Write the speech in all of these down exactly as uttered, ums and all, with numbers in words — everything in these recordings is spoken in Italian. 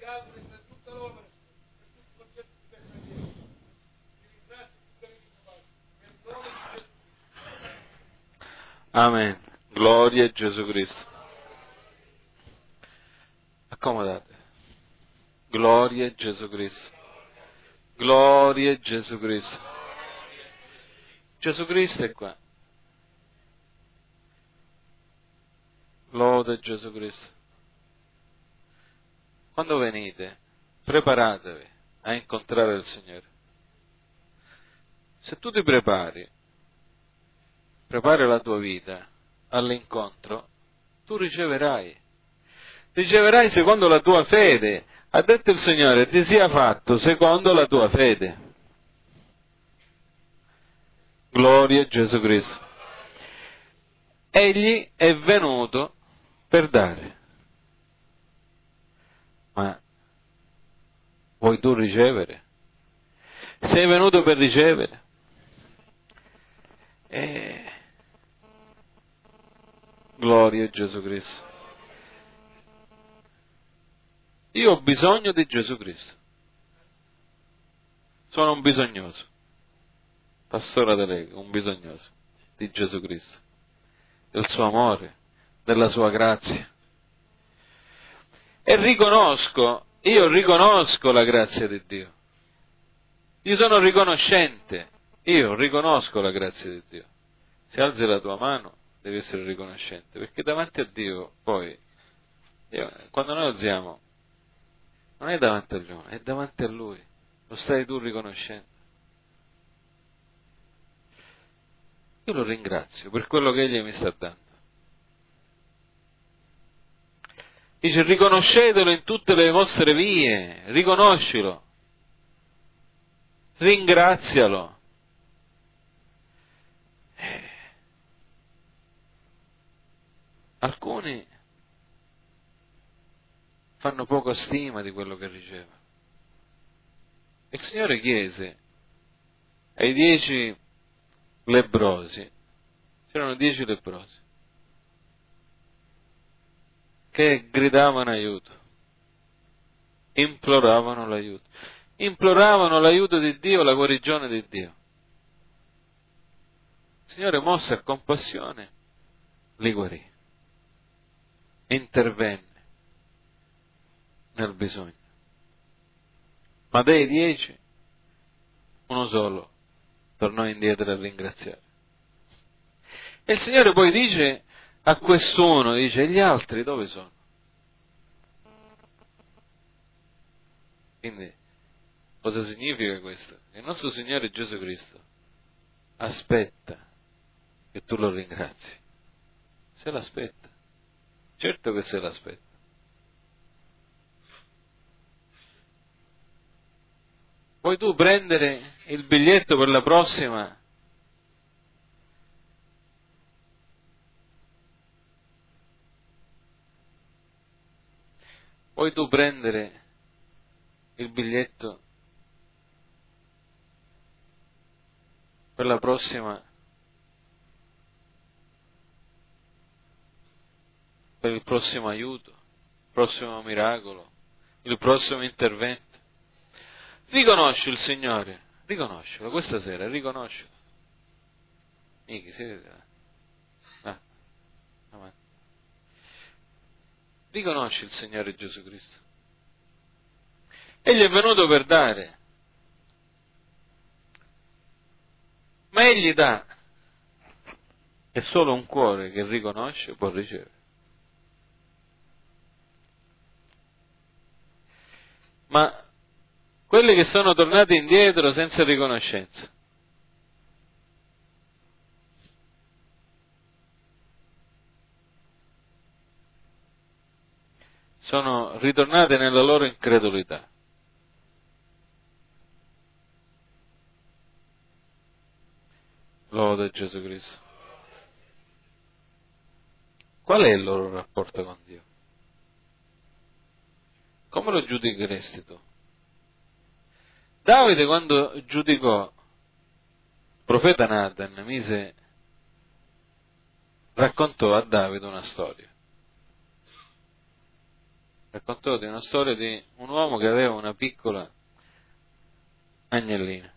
Amen. Gloria a Gesù Cristo. Accomodate. Gloria a Gesù Cristo. Gloria a Gesù Cristo. Gesù Cristo è qua. Lode Gesù Cristo. Quando venite, preparatevi a incontrare il Signore. Se tu ti prepari, prepari la tua vita all'incontro, tu riceverai. Riceverai secondo la tua fede. Ha detto il Signore, ti sia fatto secondo la tua fede. Gloria a Gesù Cristo. Egli è venuto per dare. Ma vuoi tu ricevere? Sei venuto per ricevere? E... Gloria a Gesù Cristo. Io ho bisogno di Gesù Cristo. Sono un bisognoso. Pastore Delega, un bisognoso di Gesù Cristo, del suo amore, della sua grazia. E riconosco, io riconosco la grazia di Dio. Io sono riconoscente, io riconosco la grazia di Dio. Se alzi la tua mano, devi essere riconoscente, perché davanti a Dio, poi, io, quando noi alziamo, non è davanti agli uomini, è davanti a Lui. Lo stai tu riconoscendo. Io lo ringrazio per quello che Egli mi sta dando. Dice, riconoscetelo in tutte le vostre vie, riconoscilo, ringrazialo. Eh. Alcuni fanno poca stima di quello che riceve. Il Signore chiese ai dieci lebbrosi, c'erano dieci lebbrosi, che gridavano aiuto, imploravano l'aiuto, imploravano l'aiuto di Dio, la guarigione di Dio. Il Signore, mosso a compassione, li guarì, intervenne nel bisogno. Ma dei dieci, uno solo tornò indietro a ringraziare. E il Signore poi dice a quest'uno, dice, e gli altri dove sono? Quindi, cosa significa questo? Il nostro Signore Gesù Cristo aspetta che tu lo ringrazi. Se l'aspetta. Certo che se l'aspetta. Vuoi tu prendere il biglietto per la prossima? Vuoi tu prendere il biglietto per la prossima, per il prossimo aiuto, il prossimo miracolo, il prossimo intervento? Riconosci il Signore, riconoscilo, questa sera, riconoscilo. Michi, siete ah, avanti. Riconosci il Signore Gesù Cristo. Egli è venuto per dare, ma Egli dà. È solo un cuore che riconosce può ricevere. Ma quelli che sono tornati indietro senza riconoscenza, sono ritornati nella loro incredulità. Lode Gesù Cristo. Qual è il loro rapporto con Dio? Come lo giudicheresti tu? Davide, quando giudicò il profeta Nathan, mise, raccontò a Davide una storia. Raccontò di una storia di un uomo che aveva una piccola agnellina.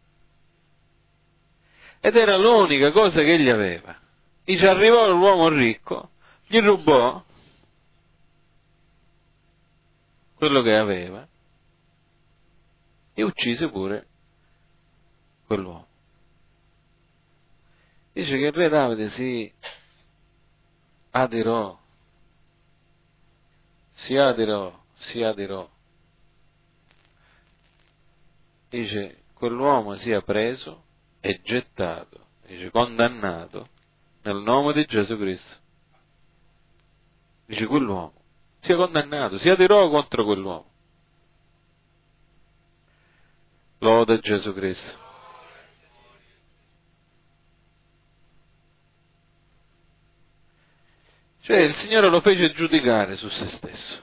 Ed era l'unica cosa che egli aveva. E ci arrivò l'uomo ricco, gli rubò quello che aveva e uccise pure quell'uomo. Dice che il re Davide si adirò, si adirò, si adirò. Dice, quell'uomo sia preso e gettato, dice, condannato nel nome di Gesù Cristo. Dice, quell'uomo sia condannato, si adirò contro quell'uomo. Lode Gesù Cristo. Cioè il Signore lo fece giudicare su se stesso.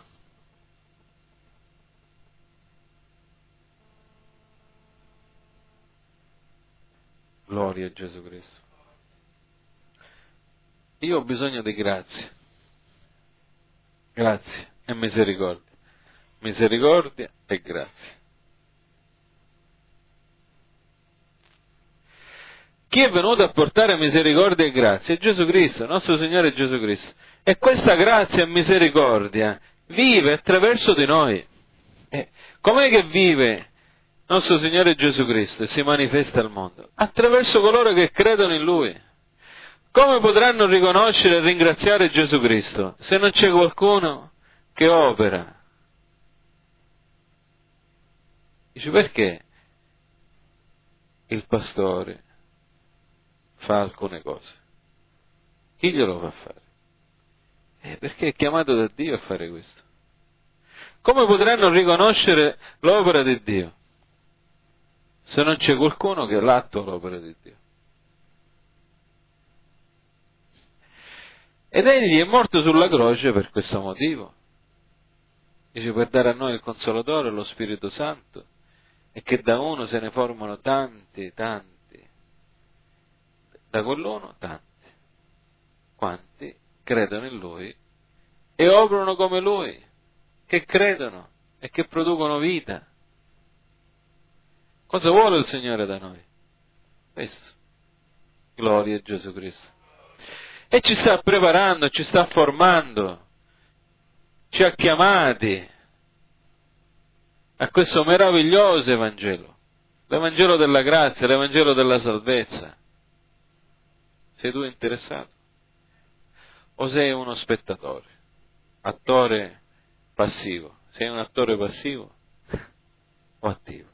Gloria a Gesù Cristo. Io ho bisogno di grazia. Grazia e misericordia. Misericordia e grazia. Chi è venuto a portare misericordia e grazia è Gesù Cristo, nostro Signore Gesù Cristo. E questa grazia e misericordia vive attraverso di noi. Eh, com'è che vive nostro Signore Gesù Cristo e si manifesta al mondo? Attraverso coloro che credono in Lui. Come potranno riconoscere e ringraziare Gesù Cristo se non c'è qualcuno che opera? Dice, perché il pastore fa alcune cose? Chi glielo fa fare? Eh, perché è chiamato da Dio a fare questo. Come potranno riconoscere l'opera di Dio se non c'è qualcuno che l'attua l'opera di Dio? Ed egli è morto sulla croce per questo motivo. Dice, per dare a noi il Consolatore, lo Spirito Santo, e che da uno se ne formano tanti, tanti, da quell'uno tanti, quanti credono in Lui e operano come Lui, che credono e che producono vita. Cosa vuole il Signore da noi? Questo. Gloria a Gesù Cristo. E ci sta preparando, ci sta formando, ci ha chiamati a questo meraviglioso Evangelo, l'Evangelo della grazia, l'Evangelo della salvezza. Sei tu interessato? O sei uno spettatore, attore passivo? Sei un attore passivo o attivo?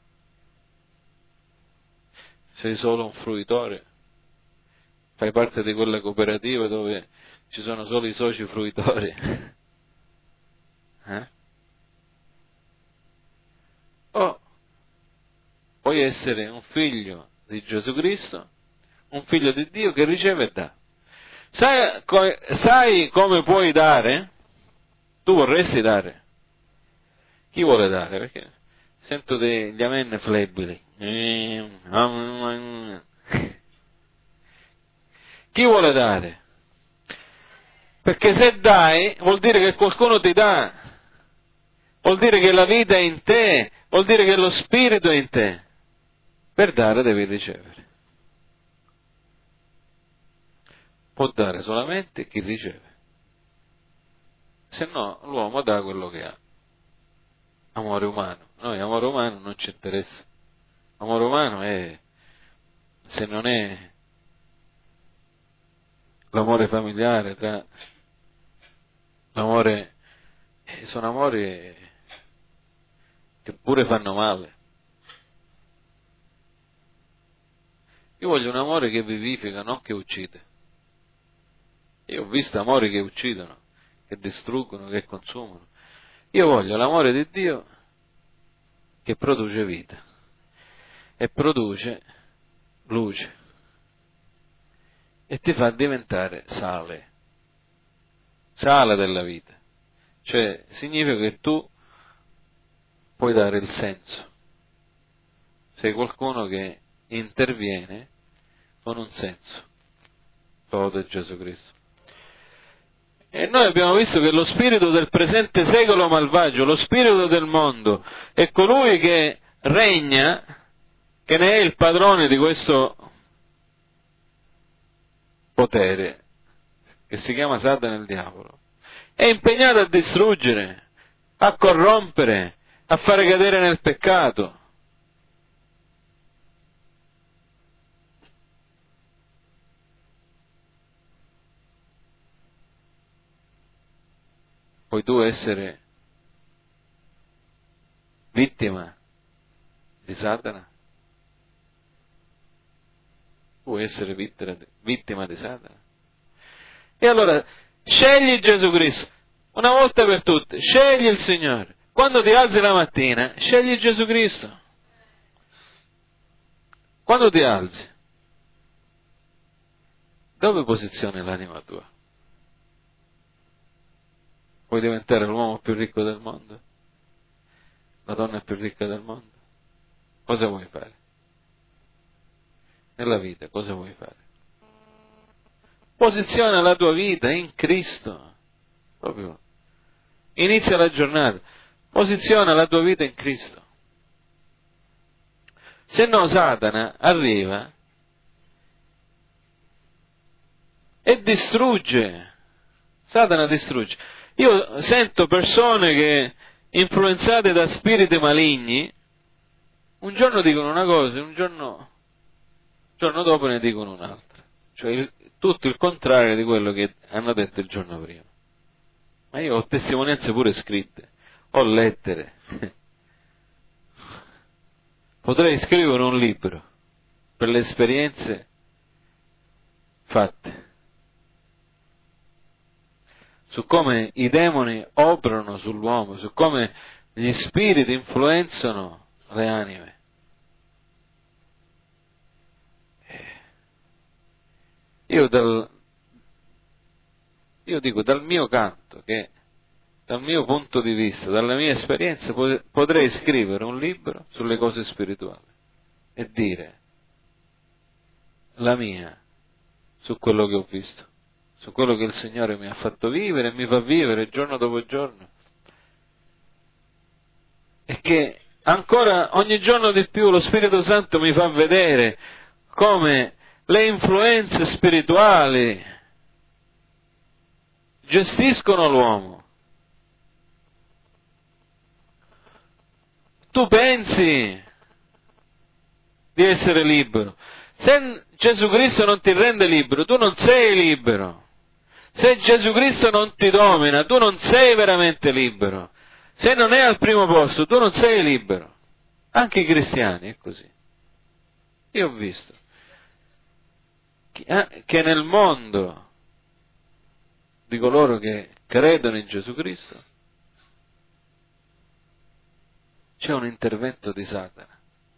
Sei solo un fruitore? Fai parte di quella cooperativa dove ci sono solo i soci fruitori? Eh? O puoi essere un figlio di Gesù Cristo, un figlio di Dio che riceve e dà. Sai, co- sai come puoi dare? Tu vorresti dare? Chi vuole dare? Perché sento degli amen flebili. Chi vuole dare? Perché se dai vuol dire che qualcuno ti dà, vuol dire che la vita è in te, vuol dire che lo Spirito è in te. Per dare devi ricevere. Può dare solamente chi riceve. Se no l'uomo dà quello che ha. Amore umano. Noi amore umano non ci interessa. Amore umano è, se non è l'amore familiare, tra l'amore, eh, sono amori che pure fanno male. Io voglio un amore che vivifica, non che uccide. Io ho visto amori che uccidono, che distruggono, che consumano. Io voglio l'amore di Dio che produce vita e produce luce e ti fa diventare sale, sale della vita. Cioè significa che tu puoi dare il senso. Sei qualcuno che interviene con un senso. Lode Gesù Cristo. E noi abbiamo visto che lo spirito del presente secolo malvagio, lo spirito del mondo, è colui che regna, che ne è il padrone di questo potere, che si chiama Satana e il diavolo. È impegnato a distruggere, a corrompere, a fare cadere nel peccato. Puoi tu essere vittima di Satana? Puoi essere vittima di Satana? E allora, scegli Gesù Cristo, una volta per tutte, scegli il Signore. Quando ti alzi la mattina, scegli Gesù Cristo. Quando ti alzi, dove posizioni l'anima tua? Vuoi diventare l'uomo più ricco del mondo? La donna più ricca del mondo? Cosa vuoi fare? Nella vita cosa vuoi fare? Posiziona la tua vita in Cristo. Proprio. Inizia la giornata. Posiziona la tua vita in Cristo. Se no Satana arriva e distrugge. Satana distrugge. Io sento persone che, influenzate da spiriti maligni, un giorno dicono una cosa e un giorno, il giorno dopo ne dicono un'altra. Cioè il, tutto il contrario di quello che hanno detto il giorno prima. Ma io ho testimonianze pure scritte, ho lettere. Potrei scrivere un libro per le esperienze fatte, su come i demoni operano sull'uomo, su come gli spiriti influenzano le anime. Io, dal, io dico dal mio canto, che dal mio punto di vista, dalle mie esperienze, potrei scrivere un libro sulle cose spirituali e dire la mia su quello che ho visto, su quello che il Signore mi ha fatto vivere e mi fa vivere giorno dopo giorno. E che ancora ogni giorno di più lo Spirito Santo mi fa vedere come le influenze spirituali gestiscono l'uomo. Tu pensi di essere libero. Se Gesù Cristo non ti rende libero, tu non sei libero. Se Gesù Cristo non ti domina, tu non sei veramente libero. Se non è al primo posto, tu non sei libero. Anche i cristiani è così. Io ho visto che nel mondo di coloro che credono in Gesù Cristo c'è un intervento di Satana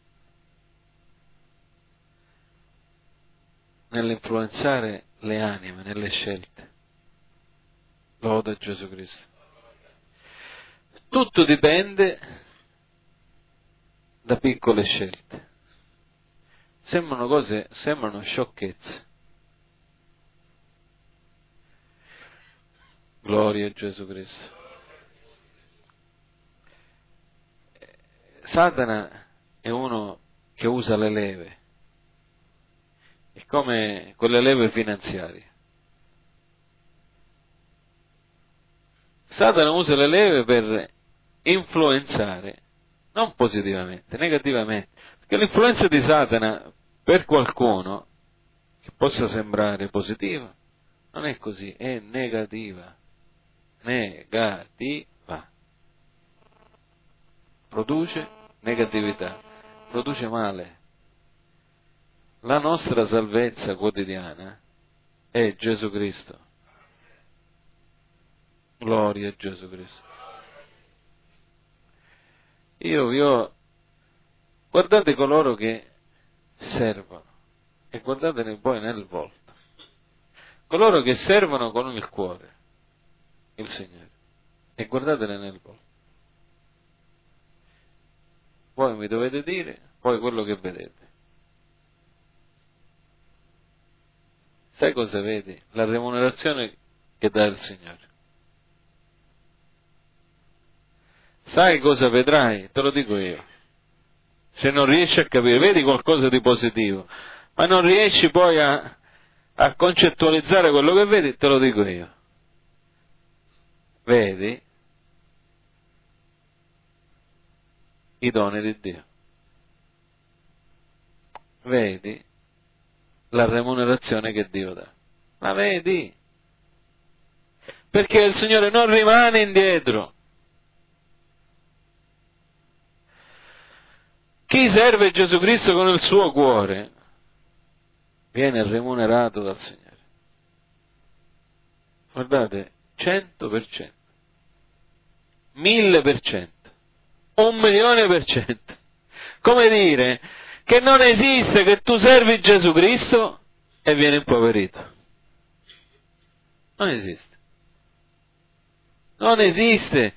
nell'influenzare le anime, nelle scelte. Loda Gesù Cristo. Tutto dipende da piccole scelte. Sembrano cose, sembrano sciocchezze. Gloria a Gesù Cristo. Satana è uno che usa le leve, è come quelle leve finanziarie. Satana usa le leve per influenzare, non positivamente, negativamente, perché l'influenza di Satana per qualcuno che possa sembrare positiva non è così, è negativa, negativa, produce negatività, produce male. La nostra salvezza quotidiana è Gesù Cristo. Gloria a Gesù Cristo. Io vi ho... Guardate coloro che servono e guardatene poi nel volto. Coloro che servono con il cuore il Signore e guardatene nel volto. Voi mi dovete dire poi quello che vedete. Sai cosa vedi? La remunerazione che dà il Signore. sai cosa vedrai? Te lo dico io. Se non riesci a capire, vedi qualcosa di positivo, ma non riesci poi a, a concettualizzare quello che vedi, te lo dico io. Vedi i doni di Dio. Vedi la remunerazione che Dio dà. La vedi? Perché il Signore non rimane indietro. Chi serve Gesù Cristo con il suo cuore viene remunerato dal Signore. Guardate, cento per cento, mille per cento, un milione per cento. Come dire che non esiste che tu servi Gesù Cristo e vieni impoverito. Non esiste. Non esiste.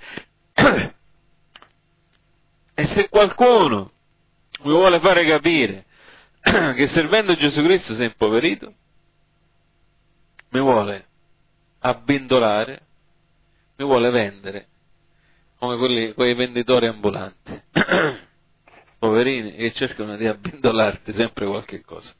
E se qualcuno mi vuole fare capire che servendo Gesù Cristo sei impoverito, mi vuole abbindolare, mi vuole vendere come quelli, quei venditori ambulanti, poverini che cercano di abbindolarti sempre qualche cosa.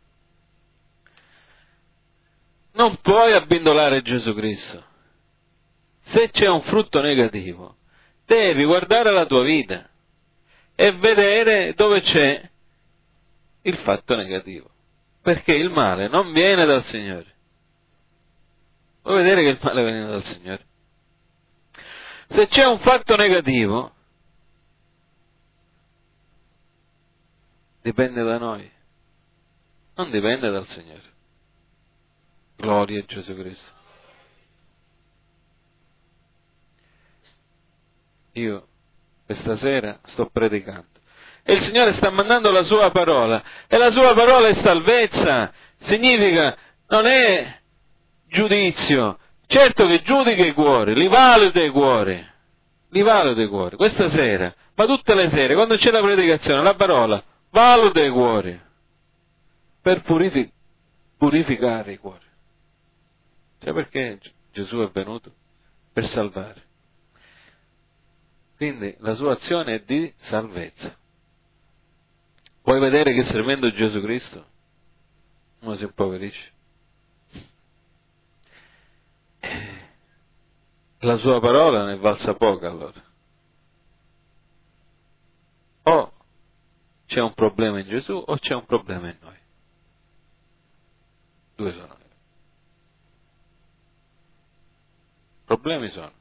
Non puoi abbindolare Gesù Cristo. Se c'è un frutto negativo, devi guardare la tua vita e vedere dove c'è il fatto negativo, perché il male non viene dal Signore. Vuoi vedere che il male viene dal Signore? Se c'è un fatto negativo, dipende da noi, non dipende dal Signore. Gloria a Gesù Cristo. Io questa sera sto predicando e il Signore sta mandando la sua parola, e la sua parola è salvezza. Significa, non è giudizio. Certo che giudica i cuori, li valuta i cuori, li valuta i cuori. Questa sera, ma tutte le sere, quando c'è la predicazione, la parola valuta i cuori per purific- purificare i cuori. Sai perché Gesù è venuto? Per salvare. Quindi la sua azione è di salvezza. Vuoi vedere che servendo Gesù Cristo uno si impoverisce? La sua parola ne è valsa poca allora. O c'è un problema in Gesù o c'è un problema in noi. Due sono. Problemi sono.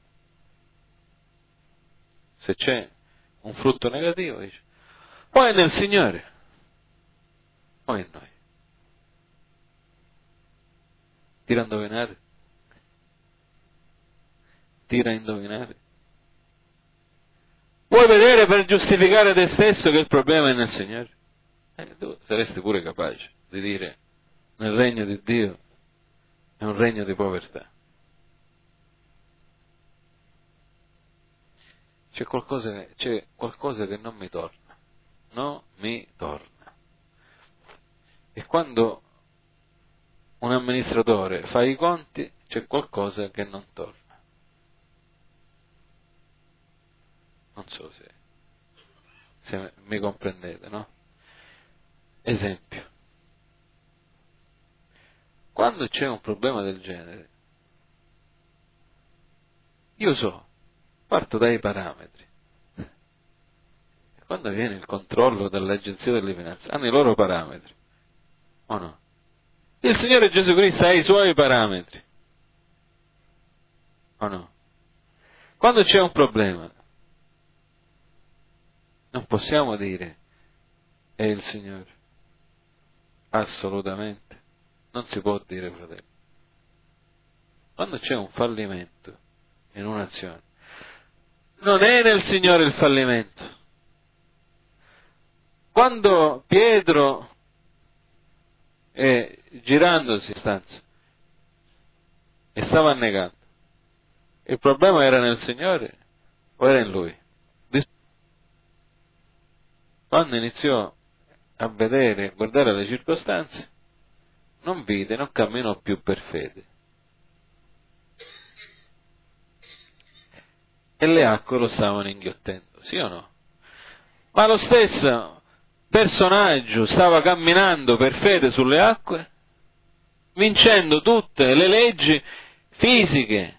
Se c'è un frutto negativo, dice, o è nel Signore o è in noi. Tira a indovinare. Tira a indovinare. Vuoi vedere per giustificare te stesso che il problema è nel Signore? Eh, tu saresti pure capace di dire nel regno di Dio è un regno di povertà. C'è qualcosa che, c'è qualcosa che non mi torna. Non mi torna. E quando un amministratore fa i conti, c'è qualcosa che non torna. Non so se, se mi comprendete, no? Esempio. Quando c'è un problema del genere, io so, parto dai parametri. Quando viene il controllo dall'Agenzia delle Finanze, hanno i loro parametri, o no? Il Signore Gesù Cristo ha i suoi parametri, o no? Quando c'è un problema, non possiamo dire è il Signore. Assolutamente. Non si può dire, fratello. Quando c'è un fallimento in un'azione, non è nel Signore il fallimento. Quando Pietro, è girandosi in stanza, e stava annegando, il problema era nel Signore o era in lui? Quando iniziò a vedere, a guardare le circostanze, non vide, non camminò più per fede. e le acque lo stavano inghiottendo, sì o no? Ma lo stesso personaggio stava camminando per fede sulle acque, vincendo tutte le leggi fisiche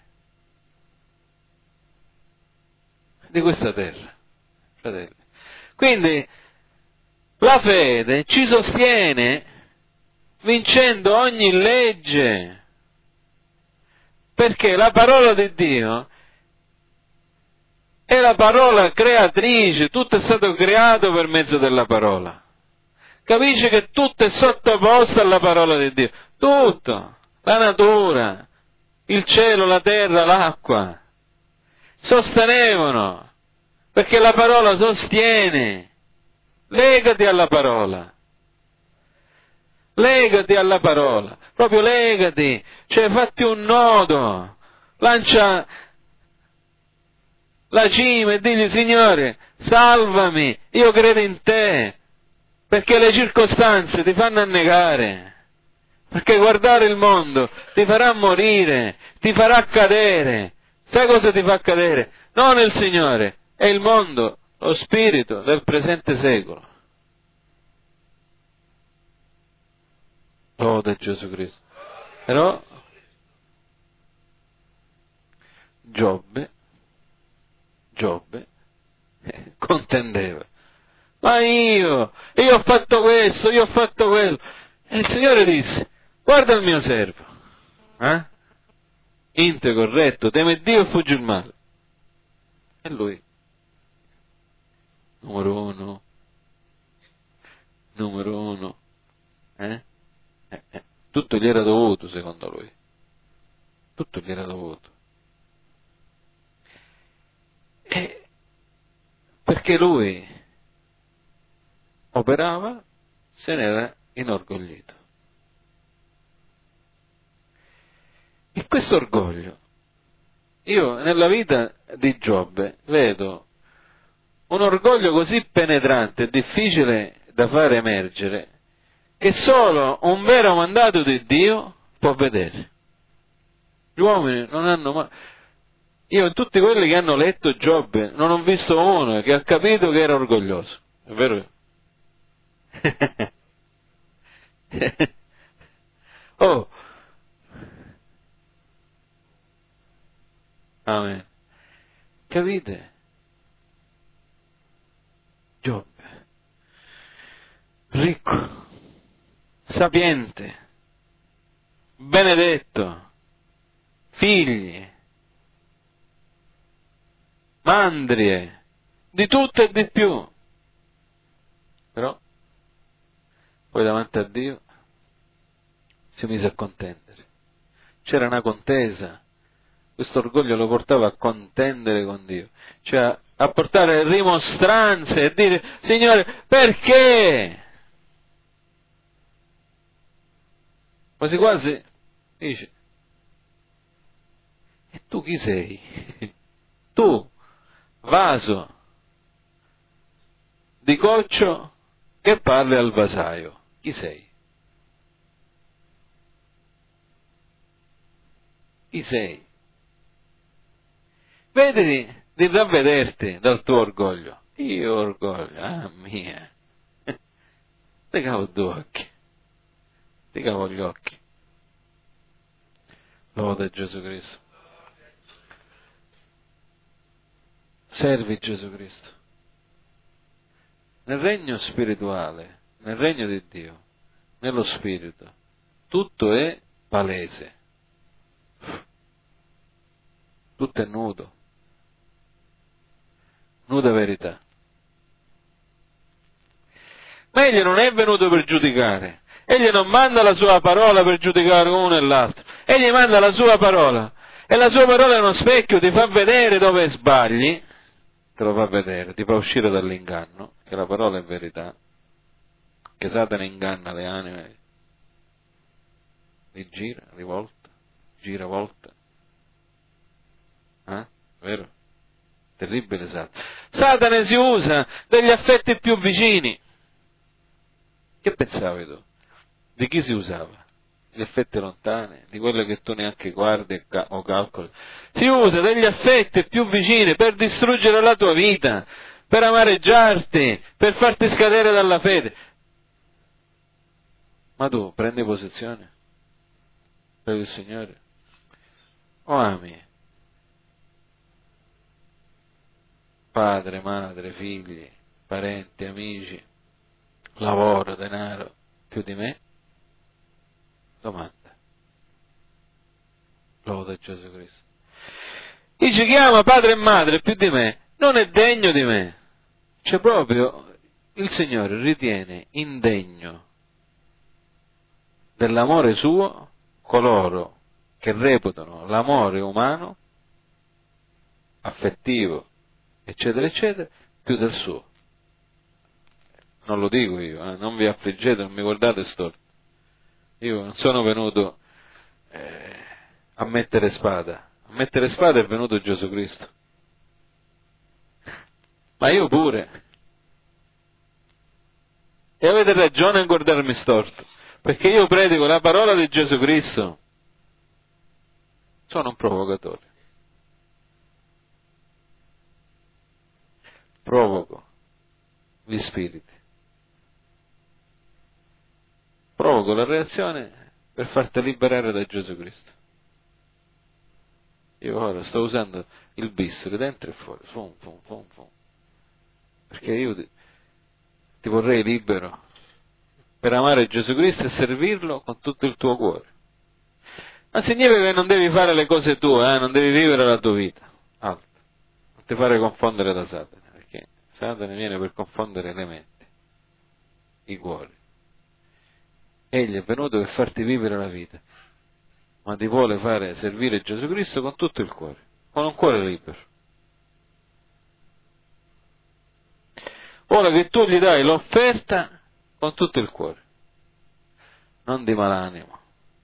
di questa terra, fratelli. Quindi la fede ci sostiene vincendo ogni legge, perché la parola di Dio è la parola creatrice, tutto è stato creato per mezzo della parola. Capisci che tutto è sottoposto alla parola di Dio, tutto, la natura, il cielo, la terra, l'acqua, sostenevano, perché la parola sostiene. Legati alla parola, legati alla parola, proprio legati, cioè fatti un nodo, lancia la cima e digli: Signore, salvami, io credo in te, perché le circostanze ti fanno annegare, perché guardare il mondo ti farà morire, ti farà cadere. Sai cosa ti fa cadere? Non il Signore, è il mondo, lo spirito del presente secolo. Lode Gesù Cristo. Però Giobbe, Giobbe eh, contendeva. Ma io, io ho fatto questo, io ho fatto quello. E il Signore disse: guarda il mio servo, eh? integro, corretto, teme Dio e fugge il male. E lui, numero uno, numero uno, eh? Eh, eh. tutto gli era dovuto, secondo lui, tutto gli era dovuto. E perché lui operava, se n'era inorgoglito. E questo orgoglio, io nella vita di Giobbe vedo un orgoglio così penetrante e difficile da far emergere, che solo un vero mandato di Dio può vedere. Gli uomini non hanno mai... Io in tutti quelli che hanno letto Giobbe non ho visto uno che ha capito che era orgoglioso. È vero? Oh! Amen. Capite? Giobbe, ricco, sapiente, benedetto, figli, mandrie, di tutto e di più. Però poi davanti a Dio si mise a contendere. C'era una contesa. Questo orgoglio lo portava a contendere con Dio, cioè a portare rimostranze e dire: Signore, perché? Quasi quasi dice: e tu chi sei? Tu, vaso di coccio che parli al vasaio, chi sei? Chi sei? Vedi di ravvederti dal tuo orgoglio. Io orgoglio, ah mia, ti cavo due occhi, ti cavo gli occhi. Lode Gesù Cristo. Servi Gesù Cristo. Nel regno spirituale, nel regno di Dio, nello spirito, tutto è palese, tutto è nudo, nuda verità. Ma egli non è venuto per giudicare, egli non manda la sua parola per giudicare uno e l'altro, egli manda la sua parola, e la sua parola è uno specchio, ti fa vedere dove sbagli, te lo fa vedere, ti fa uscire dall'inganno, che la parola è verità, che Satana inganna le anime, li gira, rivolta, gira, volta, eh? Vero? Terribile Satana. Satana si usa degli affetti più vicini. Che pensavi tu? Di chi si usava? gli effetti lontani, di quello che tu neanche guardi o calcoli. Si usa degli affetti più vicini per distruggere la tua vita, per amareggiarti, per farti scadere dalla fede. Ma tu prendi posizione per il Signore? O ami padre, madre, figli, parenti, amici, lavoro, denaro più di me? Domanda. Loda Gesù Cristo. Chi ci chiama padre e madre più di me non è degno di me. Cioè proprio il Signore ritiene indegno dell'amore suo coloro che reputano l'amore umano, affettivo, eccetera, eccetera, più del suo. Non lo dico io, eh? Non vi affliggete, non mi guardate storto. Io non sono venuto eh, a mettere spada. A mettere spada è venuto Gesù Cristo. Ma io pure. E avete ragione a guardarmi storto, perché io predico la parola di Gesù Cristo. Sono un provocatore. Provoco gli spiriti. Provoco la reazione per farti liberare da Gesù Cristo. Io ora sto usando il bisturi dentro e fuori, fum, fum, fum, fum. Perché io ti, ti vorrei libero per amare Gesù Cristo e servirlo con tutto il tuo cuore. Ma significa che non devi fare le cose tue, eh? Non devi vivere la tua vita. Altro. Non ti fare confondere da Satana, perché Satana viene per confondere le menti, i cuori. Egli è venuto per farti vivere la vita, ma ti vuole fare servire Gesù Cristo con tutto il cuore, con un cuore libero. Ora che tu gli dai l'offerta con tutto il cuore, non di malanimo.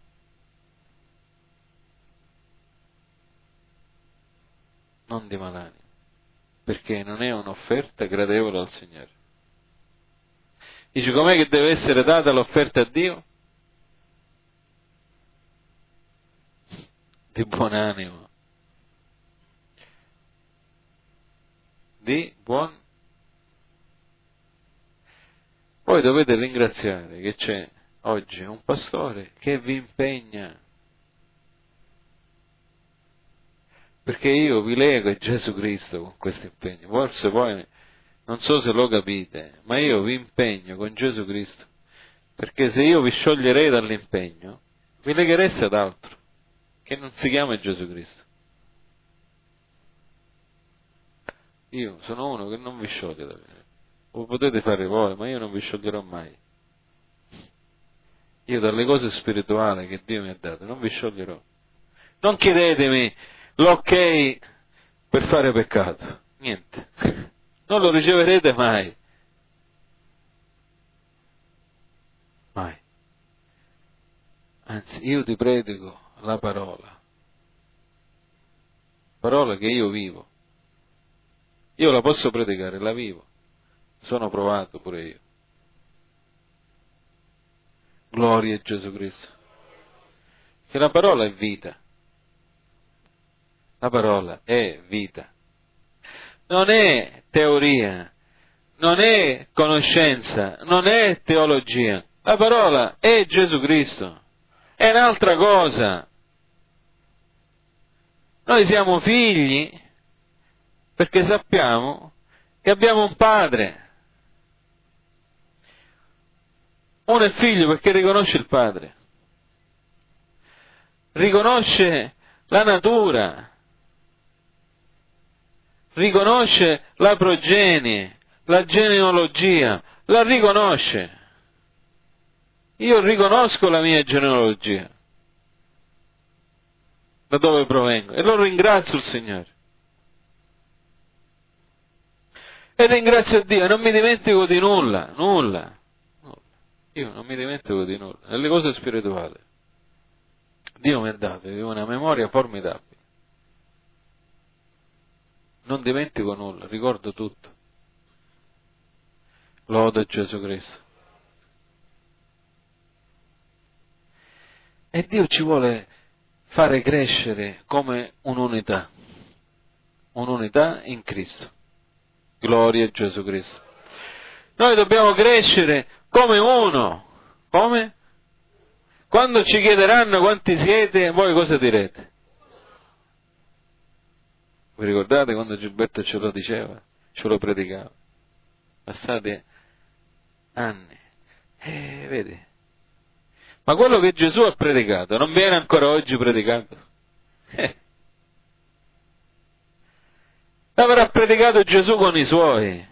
Non di malanimo, perché non è un'offerta gradevole al Signore. Dice, com'è che deve essere data l'offerta a Dio? Di buon animo, di buon. Voi dovete ringraziare che c'è oggi un pastore che vi impegna, perché io vi lego a Gesù Cristo con questo impegno. Forse voi non so se lo capite, ma io vi impegno con Gesù Cristo, perché se io vi scioglierei dall'impegno, vi leghereste ad altro, che non si chiama Gesù Cristo. Io sono uno che non vi scioglie davvero. Lo potete fare voi, ma io non vi scioglierò mai. Io dalle cose spirituali che Dio mi ha dato non vi scioglierò. Non chiedetemi l'ok per fare peccato. Niente. Non lo riceverete mai. Mai. Anzi, io ti predico la parola. Parola che io vivo. Io la posso predicare, la vivo. Sono provato pure io. Gloria a Gesù Cristo. Che la parola è vita. La parola è vita. Non è teoria, non è conoscenza, non è teologia. La parola è Gesù Cristo. È un'altra cosa. Noi siamo figli perché sappiamo che abbiamo un padre. Uno è figlio perché riconosce il padre. Riconosce la natura. Riconosce la progenie, la genealogia, la riconosce. Io riconosco la mia genealogia, da dove provengo, e lo ringrazio il Signore. E ringrazio Dio, e non mi dimentico di nulla, nulla, nulla. Io non mi dimentico di nulla, nelle cose spirituali. Dio mi ha dato una memoria formidabile. Non dimentico nulla, ricordo tutto. Loda Gesù Cristo. E Dio ci vuole fare crescere come un'unità, un'unità in Cristo. Gloria a Gesù Cristo. Noi dobbiamo crescere come uno. Come? Quando ci chiederanno quanti siete, voi cosa direte? Vi ricordate quando Gilberto ce lo diceva? Ce lo predicava? Passati anni. Eh, vedi? Ma quello che Gesù ha predicato non viene ancora oggi predicato? Eh. L'avrà predicato Gesù con i suoi.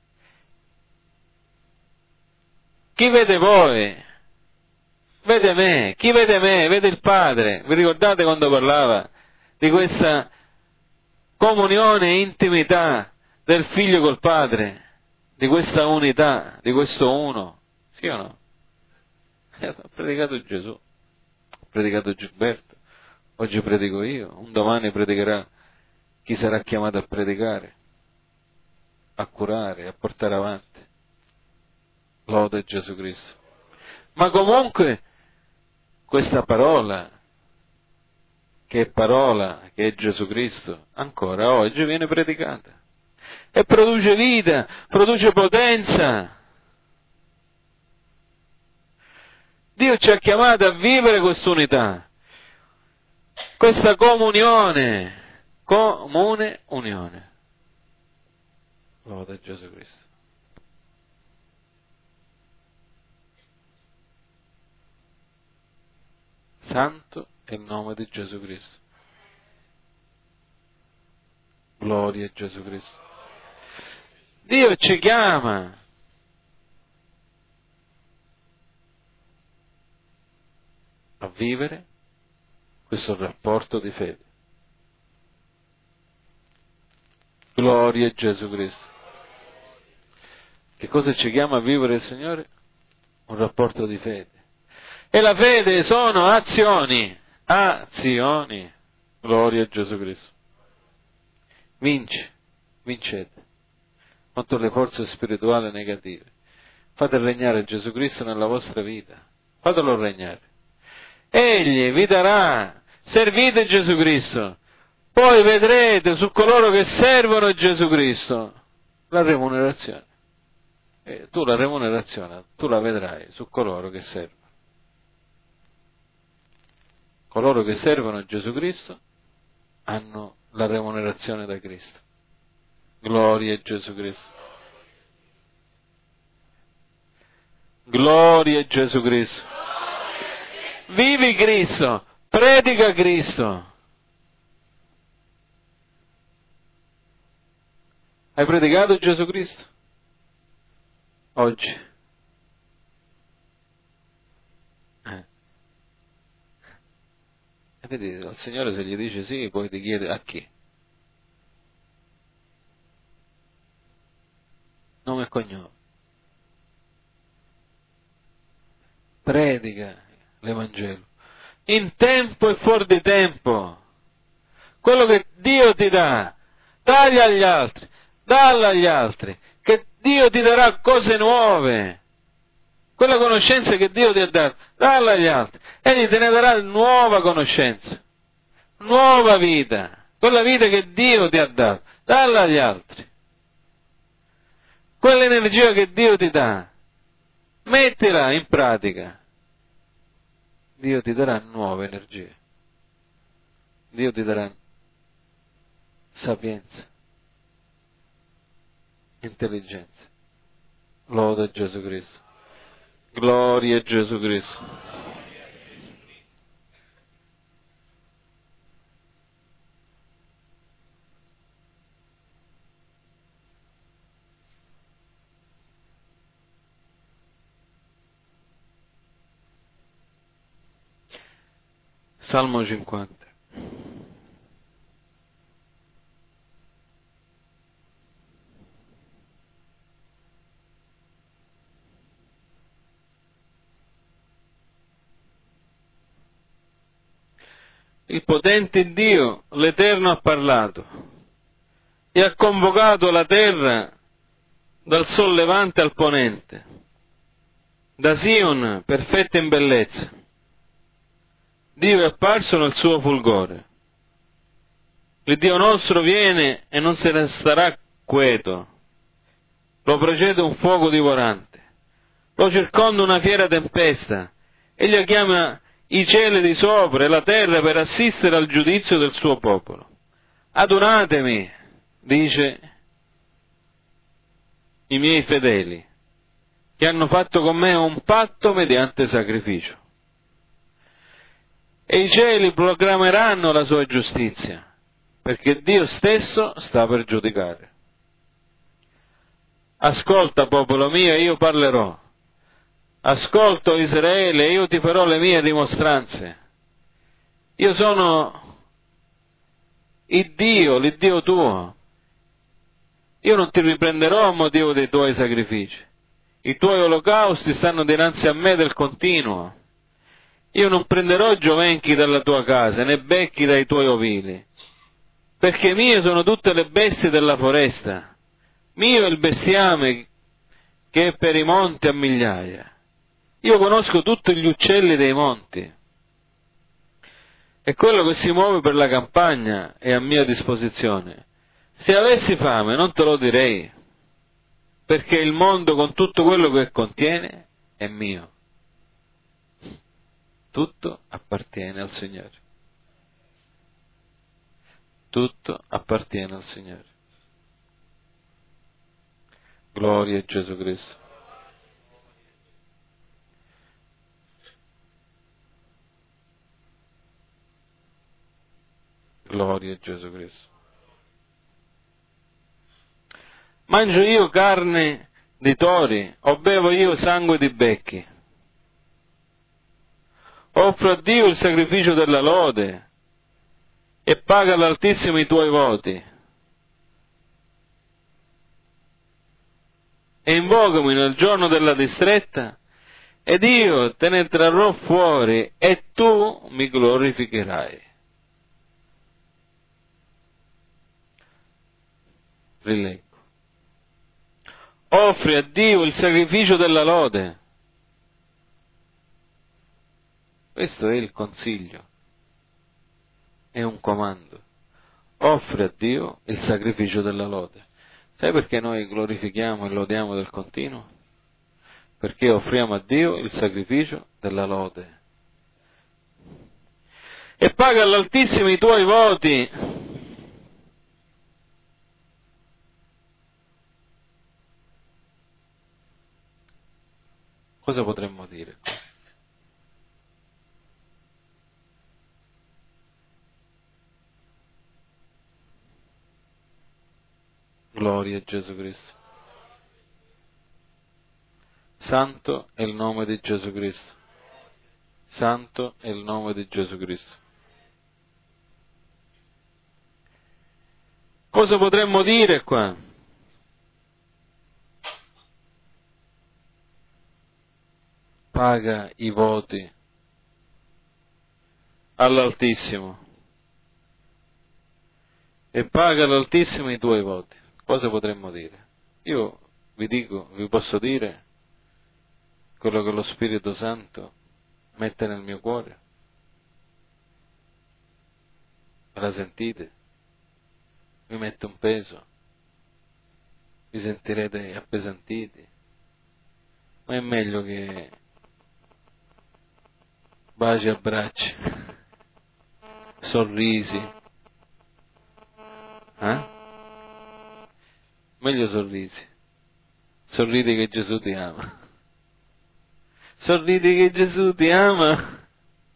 Chi vede voi? Vede me. Chi vede me? Vede il Padre. Vi ricordate quando parlava di questa comunione e intimità del Figlio col Padre? Di questa unità, di questo uno? Sì o no? Ha predicato Gesù, ha predicato Gilberto, oggi predico io, un domani predicherà chi sarà chiamato a predicare, a curare, a portare avanti. Lode Gesù Cristo. Ma comunque questa parola, che è parola, che è Gesù Cristo, ancora oggi viene predicata e produce vita, produce potenza. Dio ci ha chiamato a vivere quest'unità, questa comunione, comune unione. Lode Gesù Cristo. Santo è il nome di Gesù Cristo. Gloria a Gesù Cristo. Dio ci chiama a vivere questo rapporto di fede. Gloria a Gesù Cristo. Che cosa ci chiama a vivere il Signore? Un rapporto di fede. E la fede sono azioni, azioni. Gloria a Gesù Cristo. Vince, vincete contro le forze spirituali negative. Fate regnare Gesù Cristo nella vostra vita. Fatelo regnare. Egli vi darà, servite Gesù Cristo, poi vedrete su coloro che servono Gesù Cristo la remunerazione. E tu la remunerazione, tu la vedrai su coloro che servono. Coloro che servono Gesù Cristo hanno la remunerazione da Cristo. Gloria a Gesù Cristo. Gloria a Gesù Cristo. Vivi Cristo, predica Cristo. Hai predicato Gesù Cristo? Oggi. Eh. E vedi, il Signore se gli dice sì, poi ti chiede a chi? Nome e cognome. Predica l'Evangelo. In tempo e fuori di tempo. Quello che Dio ti dà, dagli agli altri, dalla agli altri, che Dio ti darà cose nuove. Quella conoscenza che Dio ti ha dato, dalla agli altri. Egli te ne darà nuova conoscenza, nuova vita, quella vita che Dio ti ha dato, dalla agli altri. Quell'energia che Dio ti dà, mettila in pratica. Dio ti darà nuove energie. Dio ti darà sapienza, intelligenza. Lode Gesù Cristo. Gloria a Gesù Cristo. Salmo cinquanta. Il potente Dio, l'Eterno, ha parlato e ha convocato la terra dal sollevante al ponente, da Sion perfetta in bellezza. Dio è apparso nel suo fulgore. Il Dio nostro viene e non se ne starà quieto. Lo precede un fuoco divorante. Lo circonda una fiera tempesta. Egli chiama i cieli di sopra e la terra per assistere al giudizio del suo popolo. Adunatemi, dice, i miei fedeli, che hanno fatto con me un patto mediante sacrificio. E i cieli proclameranno la sua giustizia, perché Dio stesso sta per giudicare. Ascolta, popolo mio, e io parlerò. Ascolto, Israele, e io ti farò le mie dimostranze. Io sono il Dio, l'Iddio tuo. Io non ti riprenderò a motivo dei tuoi sacrifici. I tuoi olocausti stanno dinanzi a me del continuo. Io non prenderò giovenchi dalla tua casa, né becchi dai tuoi ovili, perché mie sono tutte le bestie della foresta. Mio è il bestiame che è per i monti a migliaia. Io conosco tutti gli uccelli dei monti. E quello che si muove per la campagna è a mia disposizione. Se avessi fame non te lo direi, perché il mondo con tutto quello che contiene è mio. Tutto appartiene al Signore. Tutto appartiene al Signore. Gloria a Gesù Cristo. Gloria a Gesù Cristo. Mangio io carne di tori, o bevo io sangue di becchi? Offro a Dio il sacrificio della lode e paga all'Altissimo i tuoi voti. E invocami nel giorno della distretta, ed io te ne trarrò fuori, e tu mi glorificherai. Rileggo. Offri a Dio il sacrificio della lode. Questo è il consiglio, è un comando. Offri a Dio il sacrificio della lode. Sai perché noi glorifichiamo e lodiamo del continuo? Perché offriamo a Dio il sacrificio della lode. E paga all'Altissimo i tuoi voti. Cosa potremmo dire? Gloria a Gesù Cristo. Santo è il nome di Gesù Cristo. Santo è il nome di Gesù Cristo. Cosa potremmo dire qua? Paga i voti all'Altissimo e paga all'Altissimo i tuoi voti. Cosa potremmo dire? Io vi dico, vi posso dire quello che lo Spirito Santo mette nel mio cuore. Me la sentite? Vi mette un peso? Vi sentirete appesantiti? Ma è meglio che baci e abbracci, sorrisi, eh? Meglio sorrisi. Sorridi che Gesù ti ama. Sorridi che Gesù ti ama.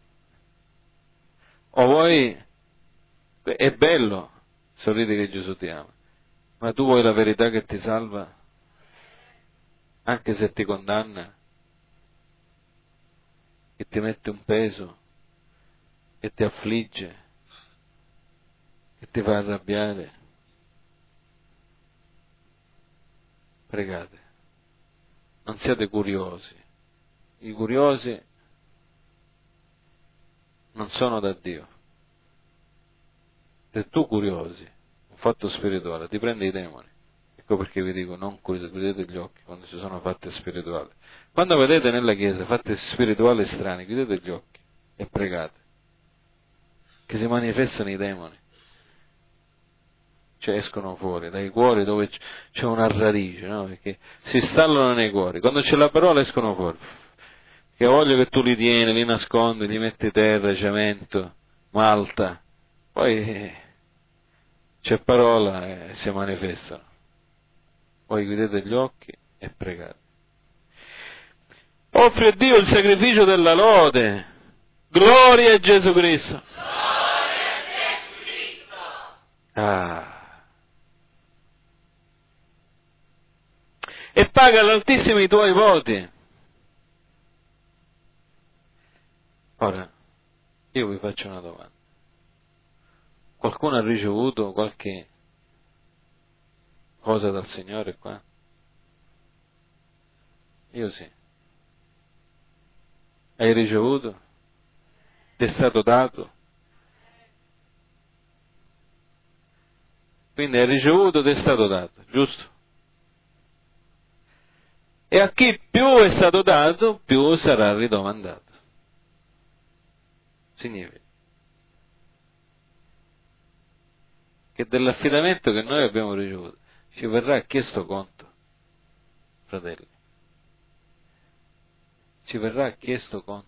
O vuoi, è bello, sorridi che Gesù ti ama, ma tu vuoi la verità che ti salva, anche se ti condanna, che ti mette un peso, che ti affligge, che ti fa arrabbiare. Pregate, non siate curiosi. I curiosi non sono da Dio. Se tu curiosi, un fatto spirituale, ti prende i demoni. Ecco perché vi dico, non chiudete gli occhi quando ci sono fatti spirituali. Quando vedete nella chiesa fatti spirituali strani, chiudete gli occhi e pregate. che si manifestano i demoni. Cioè escono fuori dai cuori dove c'è una radice, no? Perché si installano nei cuori. Quando c'è la parola escono fuori. Che voglio che tu li tieni, li nascondi, li metti terra, cemento, malta. Poi c'è parola e si manifestano. Poi chiudete gli occhi e pregate. Offri a Dio il sacrificio della lode. Gloria a Gesù Cristo. Gloria a Gesù Cristo. Ah. E paga all'Altissimo i tuoi voti. Ora, io vi faccio una domanda. Qualcuno ha ricevuto qualche cosa dal Signore qua? Io sì. Hai ricevuto? Ti è stato dato? Quindi hai ricevuto, ti è stato dato, giusto? E a chi più è stato dato, più sarà ridomandato. Significa che dell'affidamento che noi abbiamo ricevuto ci verrà chiesto conto, fratelli. Ci verrà chiesto conto.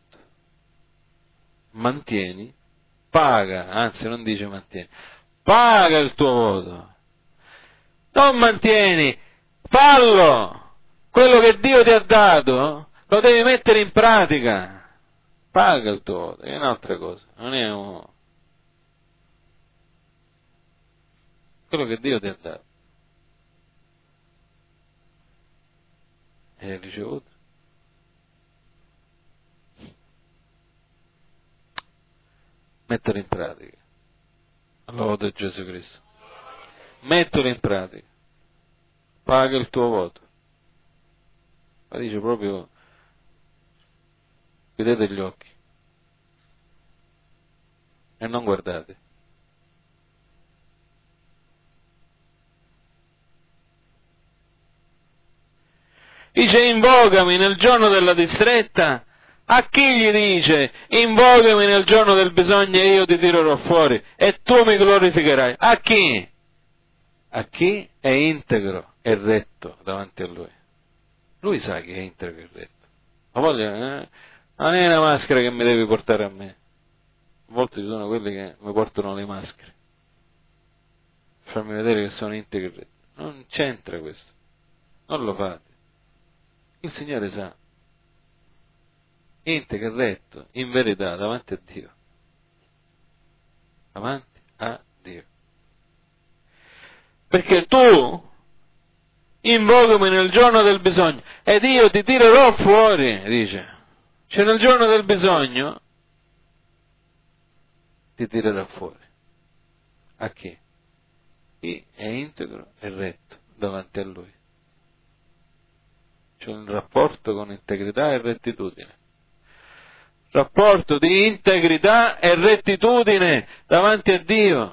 Mantieni, paga, anzi non dice mantieni, paga il tuo voto. Non mantieni, fallo. Quello che Dio ti ha dato lo devi mettere in pratica. Paga il tuo voto, è un'altra cosa, non è un... quello che Dio ti ha dato. E hai ricevuto? Metterlo in pratica. Lodo a Gesù Cristo. Mettilo in pratica. Paga il tuo voto. Ma dice proprio, chiudete gli occhi e non guardate. Dice invocami nel giorno della distretta. A chi gli dice invocami nel giorno del bisogno e io ti tirerò fuori e tu mi glorificherai? A chi? A chi è integro e retto davanti a Lui. Lui sa che è integro e retto. Ma voglio, eh? Non è una maschera che mi devi portare a me. A volte ci sono quelli che mi portano le maschere. Farmi vedere che sono integro e retto. Non c'entra questo. Non lo fate. Il Signore sa. Integro e retto, in verità, davanti a Dio. Davanti a Dio. Perché tu invocami nel giorno del bisogno ed io ti tirerò fuori, dice. Cioè nel giorno del bisogno ti tirerà fuori. A chi? Chi è integro e retto davanti a Lui. C'è un rapporto con integrità e rettitudine. Rapporto di integrità e rettitudine davanti a Dio.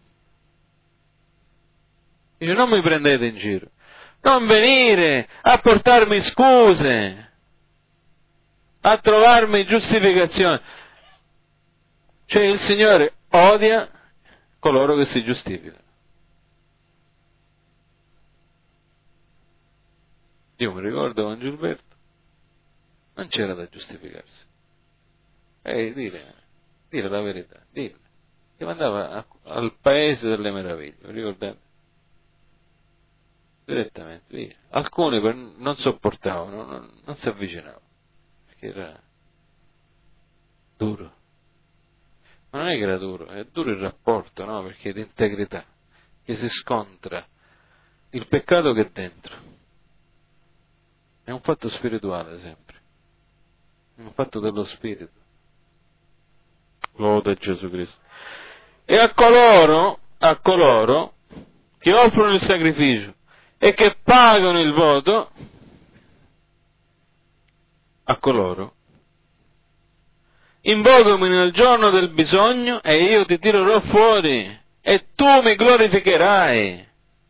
Dice non mi prendete in giro. Non venire a portarmi scuse, a trovarmi giustificazioni. Cioè il Signore odia coloro che si giustificano. Io mi ricordo con Gilberto, non c'era da giustificarsi. E dire, dire la verità, dire. Che andava a, al paese delle meraviglie, vi ricordate? Direttamente, via. Alcuni per, non sopportavano, non, non si avvicinavano, perché era duro. Ma non è che era duro, è duro il rapporto, no? Perché è l'integrità, che si scontra il peccato che è dentro. È un fatto spirituale sempre, è un fatto dello spirito. Loda Gesù Cristo. E a coloro, a coloro che offrono il sacrificio e che pagano il voto, a coloro, invocami nel giorno del bisogno e io ti tirerò fuori e tu mi glorificherai.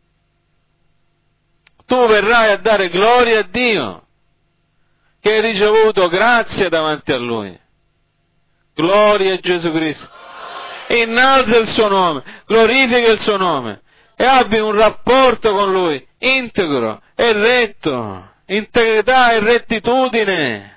Tu verrai a dare gloria a Dio, che hai ricevuto grazia davanti a Lui. Gloria a Gesù Cristo. innalza il suo nome, glorifica il suo nome e abbi un rapporto con Lui integro e retto, integrità e rettitudine.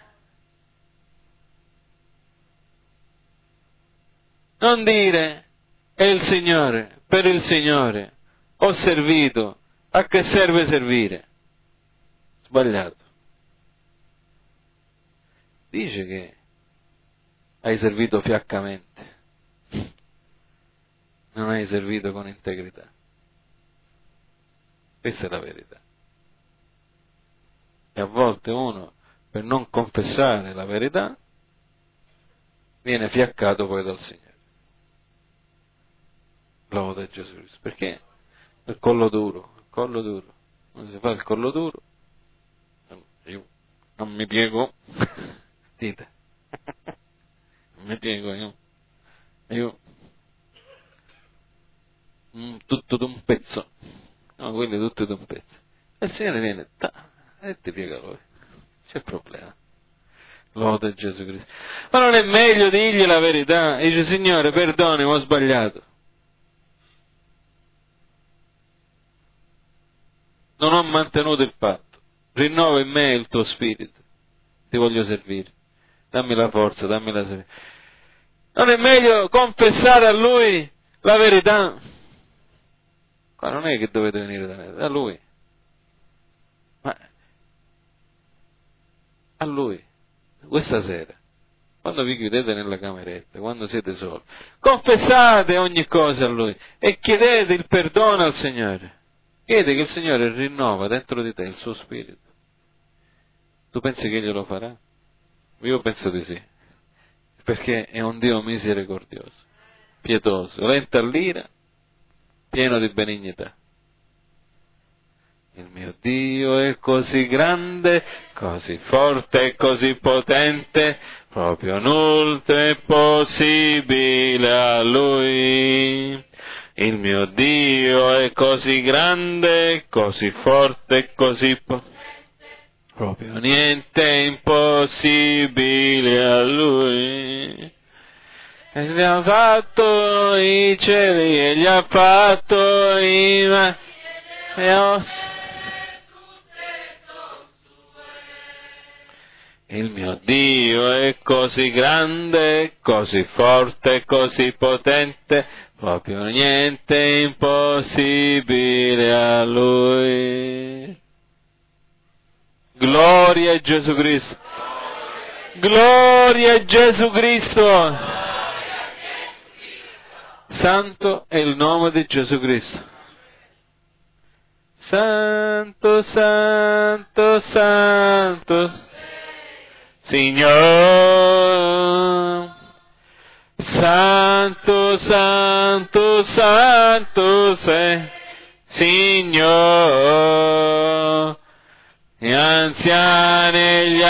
Non dire è il Signore, per il Signore ho servito, a che serve servire? Sbagliato. Dice che hai servito fiaccamente, non hai servito con integrità. Questa è la verità. E a volte uno, per non confessare la verità, viene fiaccato poi dal Signore. Loda Gesù Cristo. Perché? Il collo duro, il collo duro. Quando si fa il collo duro, io non mi piego, dite, non mi piego io, io, mm, tutto d'un pezzo, no, quelli tutto d'un pezzo. E il Signore viene, ta, e ti piega lui, c'è problema. Loda Gesù Cristo. Ma non è meglio dirgli la verità? E dice, Signore, perdoni, ho sbagliato. Non ho mantenuto il patto. Rinnova in me il tuo spirito. Ti voglio servire. Dammi la forza, dammi la serenità. Non è meglio confessare a Lui la verità? Qua non è che dovete venire da me, da Lui. Ma a Lui. Questa sera, quando vi chiudete nella cameretta, quando siete soli, confessate ogni cosa a Lui e chiedete il perdono al Signore. Chiede che il Signore rinnova dentro di te il suo spirito. Tu pensi che glielo farà? Io penso di sì, perché è un Dio misericordioso, pietoso, lento all'ira, pieno di benignità. Il mio Dio è così grande, così forte e così potente, proprio nulla è possibile a Lui. Il mio Dio è così grande, così forte e così potente, proprio niente è impossibile a Lui. E gli ha fatto i cieli, e gli ha fatto i mari, e ho... Il mio Dio è così grande, così forte, così potente, proprio niente è impossibile a Lui. Gloria a Gesù Cristo. Gloria a Gesù Cristo. Santo è il nome di Gesù Cristo. Santo, santo, santo. Signore, santo, santo, santo sei, Signore, gli anziani e gli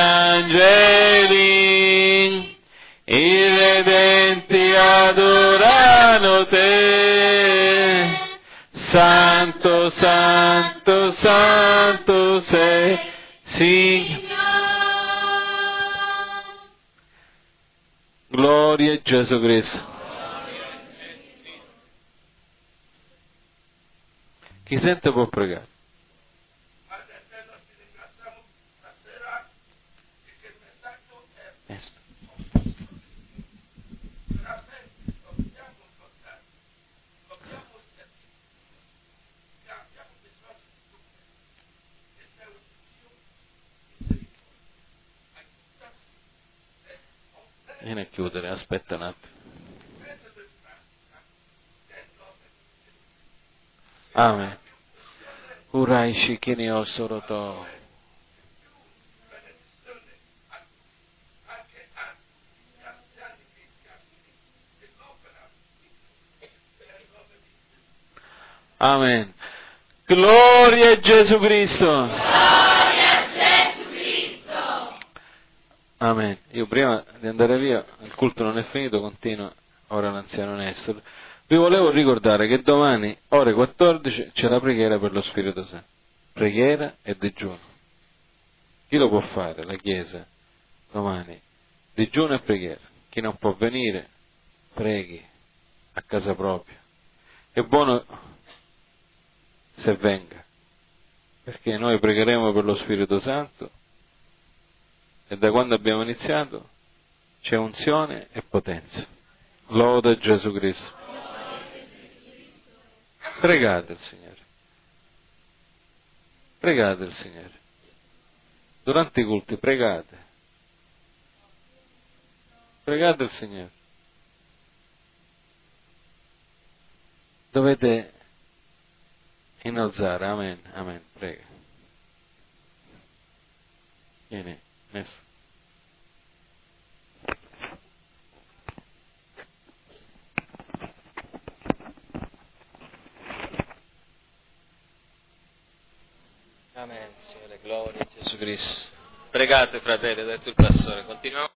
angeli, i redenti adorano te, santo, santo, santo sei, Signore. Gloria a Gesù Cristo. Chi sente può pregare. Vieni a chiudere, aspetta un attimo. Amen. Urai shikini osoroto. Amen. Gloria a Gesù Cristo. Gloria a Gesù Cristo. Amen. Io prima di andare via, il culto non è finito, continua ora l'anziano Nestor. Vi volevo ricordare che domani, ore quattordici, c'è la preghiera per lo Spirito Santo. Preghiera e digiuno. Chi lo può fare? La Chiesa. Domani. Digiuno e preghiera. Chi non può venire, preghi. a casa propria. È buono se venga, perché noi pregheremo per lo Spirito Santo e da quando abbiamo iniziato c'è unzione e potenza. Lode Gesù Cristo. Pregate il Signore. Pregate il Signore. Durante i culti pregate. Pregate il Signore. Dovete innalzare. Amen. Amen. Prega. Vieni. Messo. Amen, Signore, gloria a Gesù Cristo. Pregate, fratelli, ha detto il pastore, continuiamo.